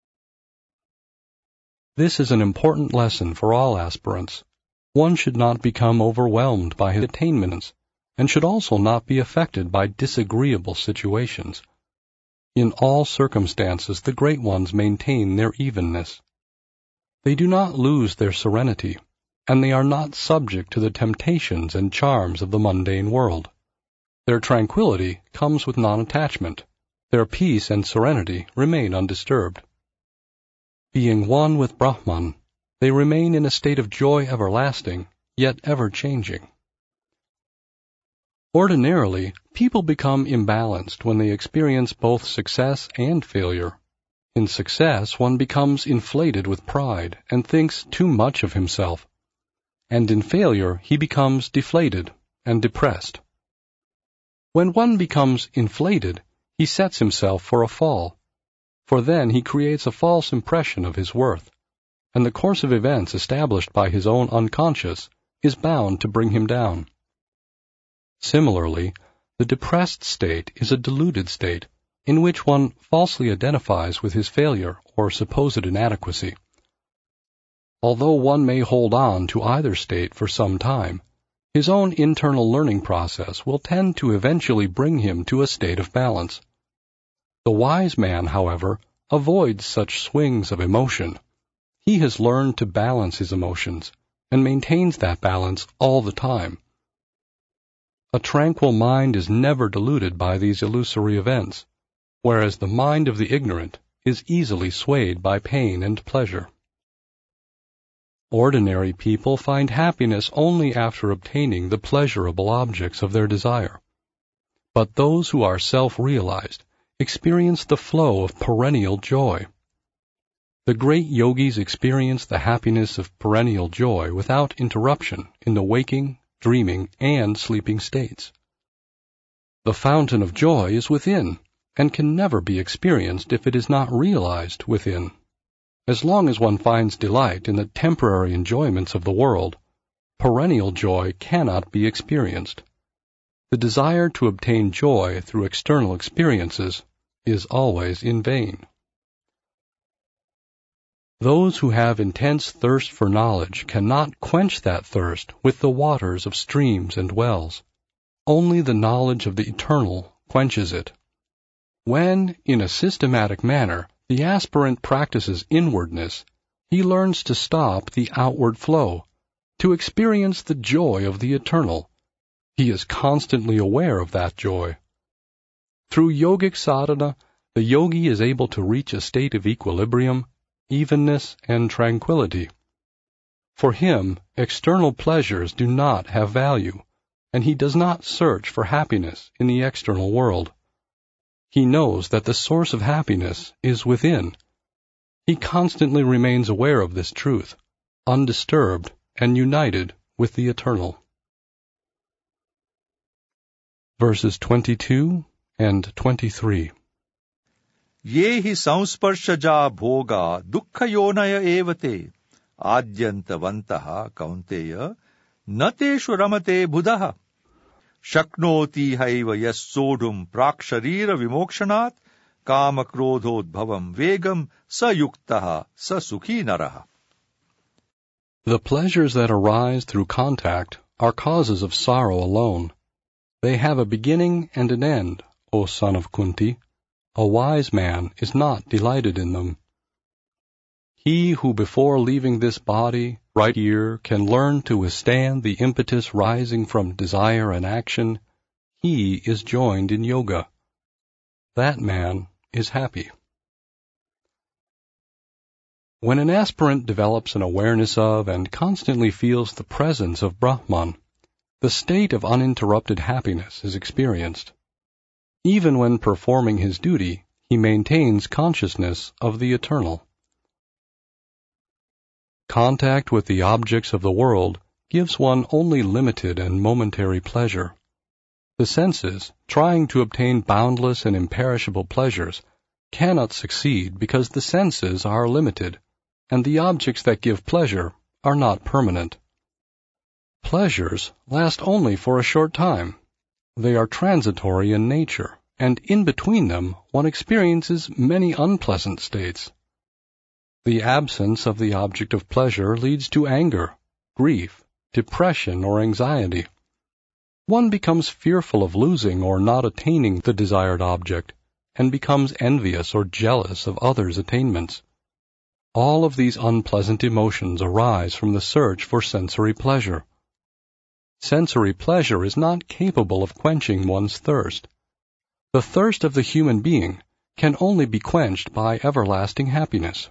This is an important lesson for all aspirants. One should not become overwhelmed by his attainments, and should also not be affected by disagreeable situations. In all circumstances, the great ones maintain their evenness. They do not lose their serenity, and they are not subject to the temptations and charms of the mundane world. Their tranquility comes with non-attachment. Their peace and serenity remain undisturbed. Being one with Brahman, they remain in a state of joy everlasting, yet ever-changing. Ordinarily, people become imbalanced when they experience both success and failure. In success, one becomes inflated with pride and thinks too much of himself, and in failure he becomes deflated and depressed. When one becomes inflated, he sets himself for a fall, for then he creates a false impression of his worth, and the course of events established by his own unconscious is bound to bring him down. Similarly, the depressed state is a deluded state in which one falsely identifies with his failure or supposed inadequacy. Although one may hold on to either state for some time, his own internal learning process will tend to eventually bring him to a state of balance. The wise man, however, avoids such swings of emotion. He has learned to balance his emotions and maintains that balance all the time. A tranquil mind is never deluded by these illusory events, whereas the mind of the ignorant is easily swayed by pain and pleasure. Ordinary people find happiness only after obtaining the pleasurable objects of their desire. But those who are self-realized experience the flow of perennial joy. The great yogis experience the happiness of perennial joy without interruption in the waking, dreaming, and sleeping states. The fountain of joy is within, and can never be experienced if it is not realized within. As long as one finds delight in the temporary enjoyments of the world, perennial joy cannot be experienced. The desire to obtain joy through external experiences is always in vain. Those who have intense thirst for knowledge cannot quench that thirst with the waters of streams and wells. Only the knowledge of the eternal quenches it. When, in a systematic manner, the aspirant practices inwardness, he learns to stop the outward flow, to experience the joy of the eternal. He is constantly aware of that joy. Through yogic sadhana, the yogi is able to reach a state of equilibrium, evenness, and tranquility. For him, external pleasures do not have value, and he does not search for happiness in the external world. He knows that the source of happiness is within. He constantly remains aware of this truth, undisturbed and united with the eternal. Verses 22 and 23. ये हि संस्पर्शजा भोगा दुःखयोनय एव ते आद्यन्तवन्तः कौन्तेय न तेषु रमते बुधः शक्नोति have यस्सोढुम् प्राक्शरीर विमोक्षणात् कामक्रोधोद्भवम् वेगम् स युक्तः स सुखी नरः. The pleasures that arise through contact are causes of sorrow alone. They have a beginning and an end, O son of Kunti. A wise man is not delighted in them. He who before leaving this body, right here, can learn to withstand the impetus rising from desire and action, he is joined in yoga. That man is happy. When an aspirant develops an awareness of and constantly feels the presence of Brahman, the state of uninterrupted happiness is experienced. Even when performing his duty, he maintains consciousness of the eternal. Contact with the objects of the world gives one only limited and momentary pleasure. The senses, trying to obtain boundless and imperishable pleasures, cannot succeed because the senses are limited, and the objects that give pleasure are not permanent. Pleasures last only for a short time. They are transitory in nature, and in between them one experiences many unpleasant states. The absence of the object of pleasure leads to anger, grief, depression, or anxiety. One becomes fearful of losing or not attaining the desired object, and becomes envious or jealous of others' attainments. All of these unpleasant emotions arise from the search for sensory pleasure. Sensory pleasure is not capable of quenching one's thirst. The thirst of the human being can only be quenched by everlasting happiness.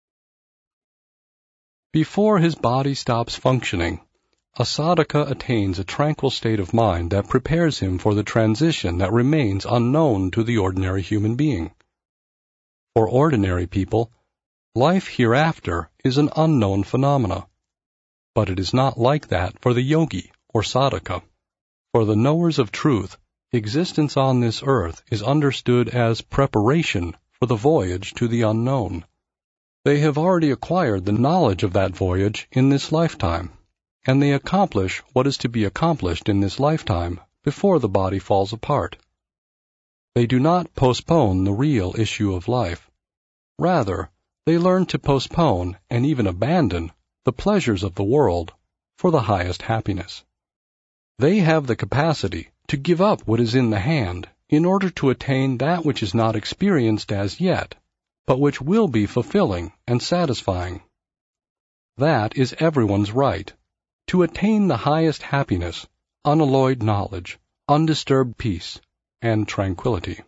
Before his body stops functioning, a sadhaka attains a tranquil state of mind that prepares him for the transition that remains unknown to the ordinary human being. For ordinary people, life hereafter is an unknown phenomena, but it is not like that for the yogi or sadhaka. For the knowers of truth, existence on this earth is understood as preparation for the voyage to the unknown. They have already acquired the knowledge of that voyage in this lifetime, and they accomplish what is to be accomplished in this lifetime before the body falls apart. They do not postpone the real issue of life. Rather, they learn to postpone and even abandon the pleasures of the world for the highest happiness. They have the capacity to give up what is in the hand in order to attain that which is not experienced as yet, but which will be fulfilling and satisfying. That is everyone's right, to attain the highest happiness, unalloyed knowledge, undisturbed peace, and tranquility.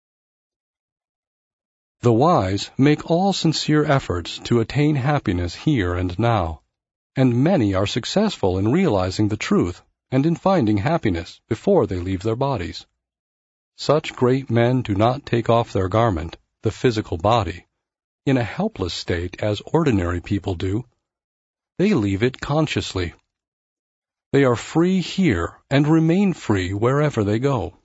The wise make all sincere efforts to attain happiness here and now, and many are successful in realizing the truth and in finding happiness before they leave their bodies. Such great men do not take off their garment, the physical body, in a helpless state as ordinary people do. They leave it consciously. They are free here and remain free wherever they go.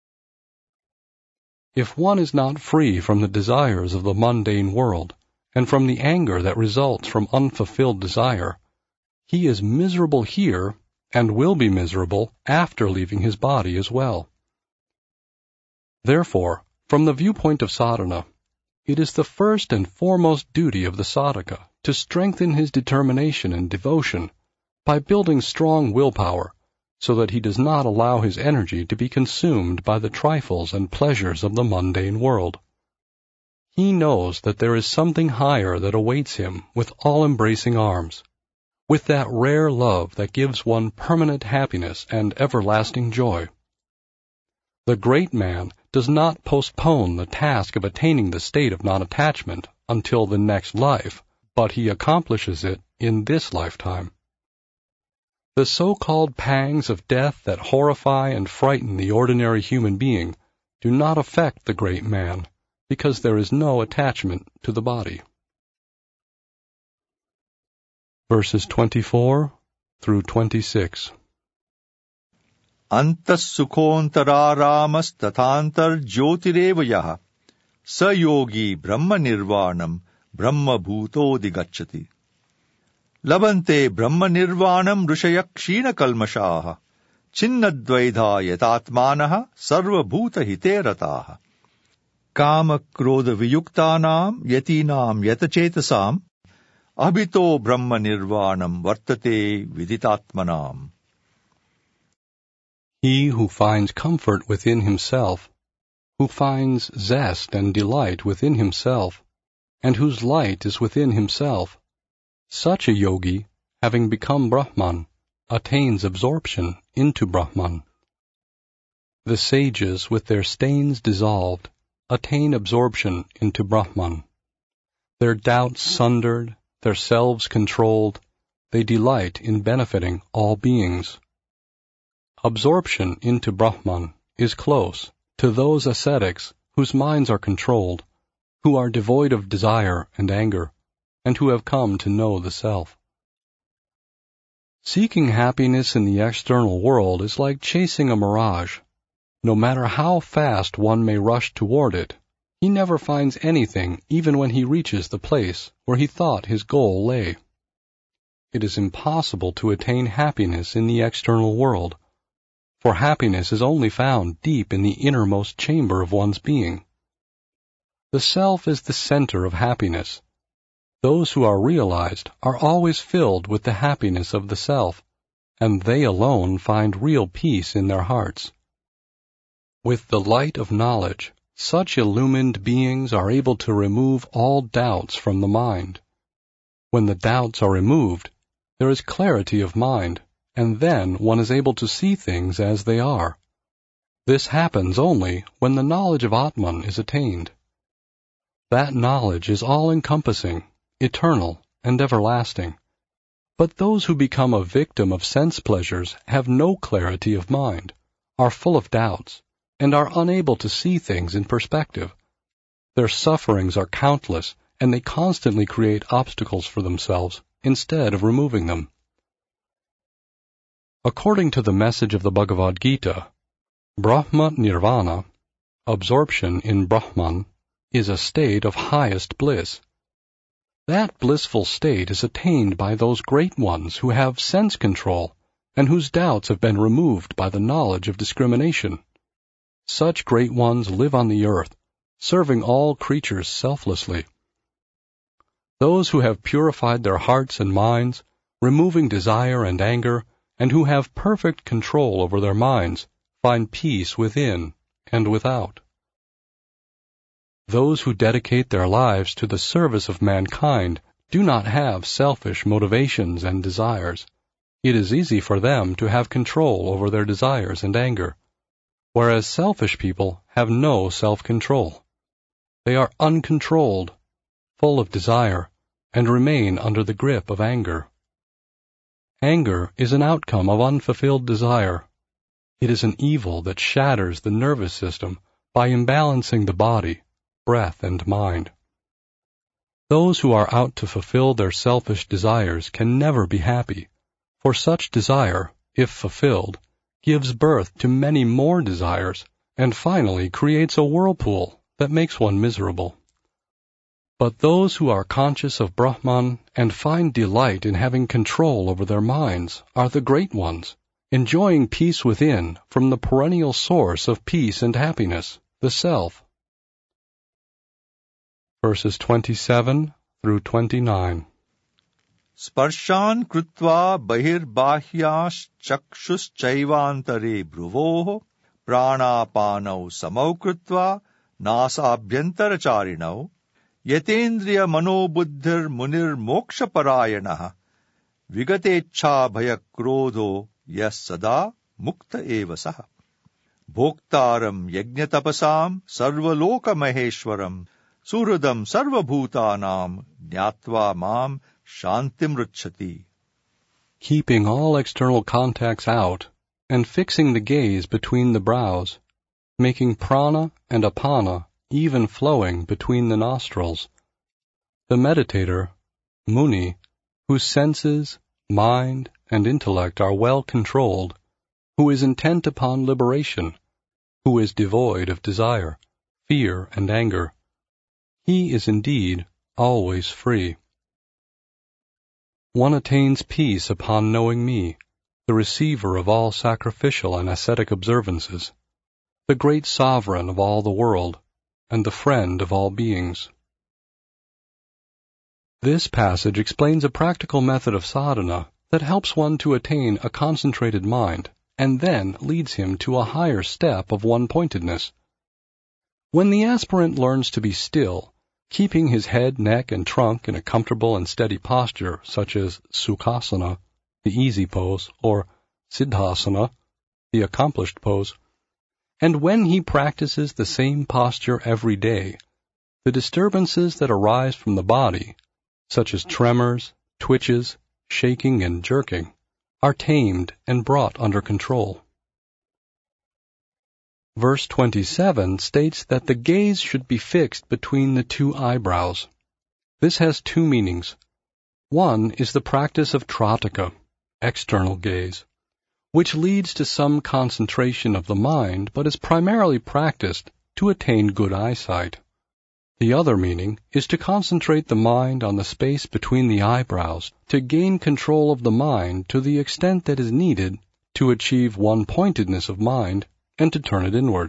If one is not free from the desires of the mundane world and from the anger that results from unfulfilled desire, he is miserable here and will be miserable after leaving his body as well. Therefore, from the viewpoint of sadhana, it is the first and foremost duty of the sadhaka to strengthen his determination and devotion by building strong willpower, so that he does not allow his energy to be consumed by the trifles and pleasures of the mundane world. He knows that there is something higher that awaits him with all-embracing arms, with that rare love that gives one permanent happiness and everlasting joy. The great man does not postpone the task of attaining the state of non-attachment until the next life, but he accomplishes it in this lifetime. The so-called pangs of death that horrify and frighten the ordinary human being do not affect the great man, because there is no attachment to the body. Verses 24 through 26. Antas sukhontaramas tathantar jyotireva yaha sa yogi brahma nirvanam brahma bhuto digacchati. Labante brahma nirvanam rushayak kshina kalmashaha छिन्नद्वैधा यतात्मानः सर्वभूतहिते रताः कामक्रोधवियुक्तानां यतीनां यतचेतसाम् अभितो ब्रह्म निर्वाणं वर्तते विदितात्मनाम्. He who finds comfort within himself, who finds zest and delight within himself, and whose light is within himself, such a yogi, having become Brahman, attains absorption into Brahman. The sages, with their stains dissolved, attain absorption into Brahman. Their doubts sundered, their selves controlled, they delight in benefiting all beings. Absorption into Brahman is close to those ascetics whose minds are controlled, who are devoid of desire and anger, and who have come to know the self. Seeking happiness in the external world is like chasing a mirage. No matter how fast one may rush toward it, he never finds anything even when he reaches the place where he thought his goal lay. It is impossible to attain happiness in the external world, for happiness is only found deep in the innermost chamber of one's being. The self is the center of happiness. Those who are realized are always filled with the happiness of the self, and they alone find real peace in their hearts. With the light of knowledge, such illumined beings are able to remove all doubts from the mind. When the doubts are removed, there is clarity of mind, and then one is able to see things as they are. This happens only when the knowledge of Atman is attained. That knowledge is all-encompassing, eternal, and everlasting. But those who become a victim of sense pleasures have no clarity of mind, are full of doubts, and are unable to see things in perspective. Their sufferings are countless, and they constantly create obstacles for themselves instead of removing them. According to the message of the Bhagavad Gita, Brahma Nirvana, absorption in Brahman, is a state of highest bliss. That blissful state is attained by those great ones who have sense control and whose doubts have been removed by the knowledge of discrimination. Such great ones live on the earth, serving all creatures selflessly. Those who have purified their hearts and minds, removing desire and anger, and who have perfect control over their minds, find peace within and without. Those who dedicate their lives to the service of mankind do not have selfish motivations and desires. It is easy for them to have control over their desires and anger, whereas selfish people have no self-control. They are uncontrolled, full of desire, and remain under the grip of anger. Anger is an outcome of unfulfilled desire. It is an evil that shatters the nervous system by imbalancing the body, breath, and mind. Those who are out to fulfill their selfish desires can never be happy, for such desire, if fulfilled, gives birth to many more desires, and finally creates a whirlpool that makes one miserable. But those who are conscious of Brahman and find delight in having control over their minds are the great ones, enjoying peace within from the perennial source of peace and happiness, the self. Verses 27 through 29. Sparshan krutva bahirbahyas chakshuschaivaantare bhruvoh pranapanau samau krutva nasabhyantaracharinau yatendriya manobuddhir munir mokshaparayanaha vigatecha bhayakrodho yas sada mukta eva saha bhoktaram yajnatapasam sarvaloka maheshwaram suhridam sarvabhutanam jnatva mam shantim ruchati. Keeping all external contacts out and fixing the gaze between the brows, making prana and apana even flowing between the nostrils. The meditator, Muni, whose senses, mind, and intellect are well controlled, who is intent upon liberation, who is devoid of desire, fear, and anger, he is indeed always free. One attains peace upon knowing me, the receiver of all sacrificial and ascetic observances, the great sovereign of all the world, and the friend of all beings. This passage explains a practical method of sadhana that helps one to attain a concentrated mind, and then leads him to a higher step of one-pointedness. When the aspirant learns to be still, keeping his head, neck, and trunk in a comfortable and steady posture, such as Sukhasana, the easy pose, or Siddhasana, the accomplished pose, and when he practices the same posture every day, the disturbances that arise from the body, such as tremors, twitches, shaking, and jerking, are tamed and brought under control. Verse 27 states that the gaze should be fixed between the two eyebrows. This has two meanings. One is the practice of trataka, external gaze, which leads to some concentration of the mind but is primarily practiced to attain good eyesight. The other meaning is to concentrate the mind on the space between the eyebrows to gain control of the mind to the extent that is needed to achieve one-pointedness of mind and to turn it inward.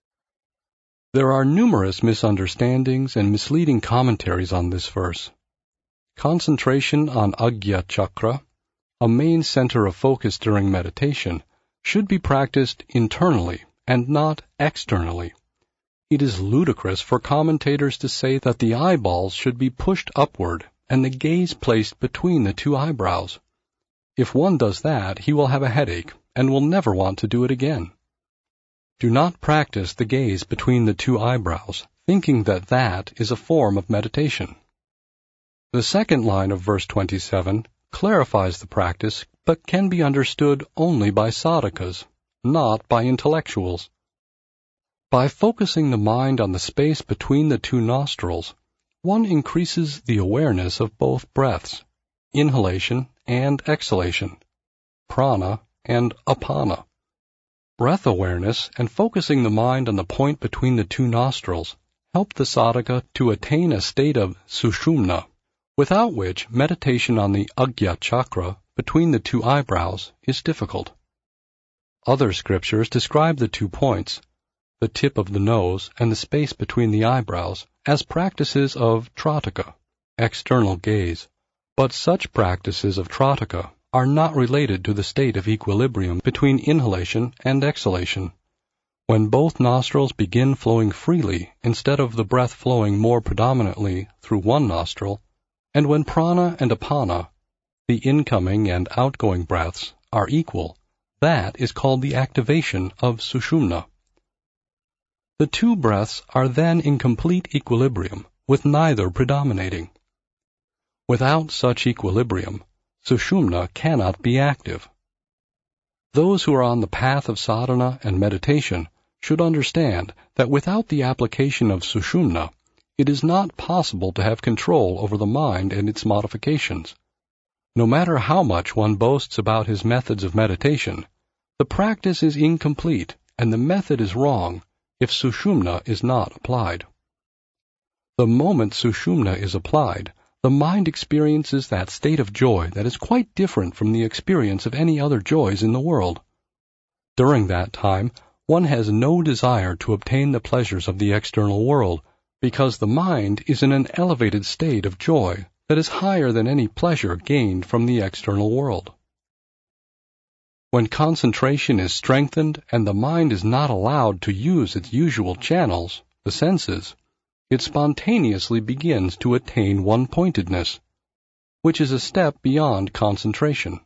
There are numerous misunderstandings and misleading commentaries on this verse. Concentration on Agya Chakra, a main center of focus during meditation, should be practiced internally and not externally. It is ludicrous for commentators to say that the eyeballs should be pushed upward and the gaze placed between the two eyebrows. If one does that, he will have a headache and will never want to do it again. Do not practice the gaze between the two eyebrows, thinking that that is a form of meditation. The second line of verse 27 clarifies the practice, but can be understood only by sadhakas, not by intellectuals. By focusing the mind on the space between the two nostrils, one increases the awareness of both breaths, inhalation and exhalation, prana and apana. Breath awareness and focusing the mind on the point between the two nostrils help the sadhaka to attain a state of sushumna, without which meditation on the Agya Chakra between the two eyebrows is difficult. Other scriptures describe the 2 points, the tip of the nose and the space between the eyebrows, as practices of trataka, external gaze, but such practices of trataka are not related to the state of equilibrium between inhalation and exhalation. When both nostrils begin flowing freely instead of the breath flowing more predominantly through one nostril, and when prana and apana, the incoming and outgoing breaths, are equal, that is called the activation of sushumna. The 2 breaths are then in complete equilibrium, with neither predominating. Without such equilibrium, sushumna cannot be active. Those who are on the path of sadhana and meditation should understand that without the application of sushumna, it is not possible to have control over the mind and its modifications. No matter how much one boasts about his methods of meditation, the practice is incomplete and the method is wrong if sushumna is not applied. The moment sushumna is applied, the mind experiences that state of joy that is quite different from the experience of any other joys in the world. During that time, one has no desire to obtain the pleasures of the external world, because the mind is in an elevated state of joy that is higher than any pleasure gained from the external world. When concentration is strengthened and the mind is not allowed to use its usual channels, the senses, it spontaneously begins to attain one-pointedness, which is a step beyond concentration.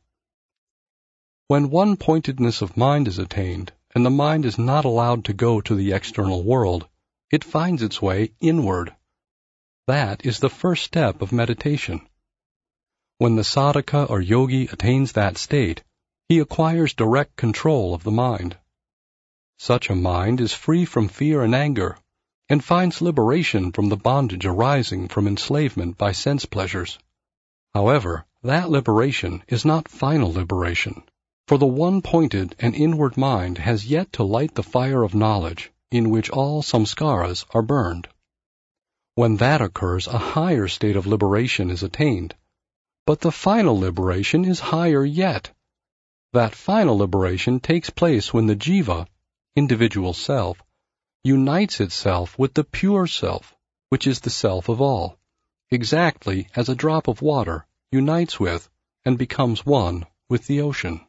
When one-pointedness of mind is attained, and the mind is not allowed to go to the external world, it finds its way inward. That is the first step of meditation. When the sadhaka or yogi attains that state, he acquires direct control of the mind. Such a mind is free from fear and anger, and finds liberation from the bondage arising from enslavement by sense pleasures. However, that liberation is not final liberation, for the one-pointed and inward mind has yet to light the fire of knowledge in which all samskaras are burned. When that occurs, a higher state of liberation is attained, but the final liberation is higher yet. That final liberation takes place when the jiva, individual self, unites itself with the pure self, which is the self of all, exactly as a drop of water unites with and becomes one with the ocean.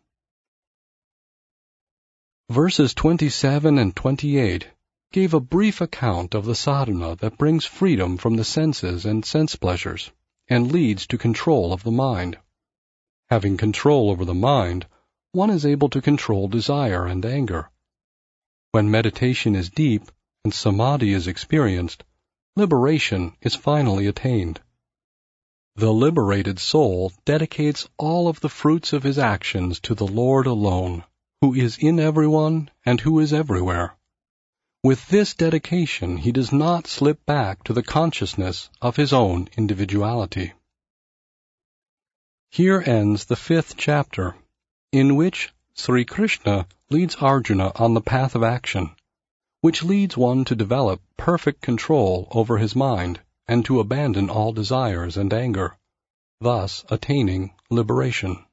Verses 27 and 28 gave a brief account of the sadhana that brings freedom from the senses and sense pleasures, and leads to control of the mind. Having control over the mind, one is able to control desire and anger. When meditation is deep and samadhi is experienced, liberation is finally attained. The liberated soul dedicates all of the fruits of his actions to the Lord alone, who is in everyone and who is everywhere. With this dedication, he does not slip back to the consciousness of his own individuality. Here ends the 5th chapter, in which Sri Krishna leads Arjuna on the path of action, which leads one to develop perfect control over his mind and to abandon all desires and anger, thus attaining liberation.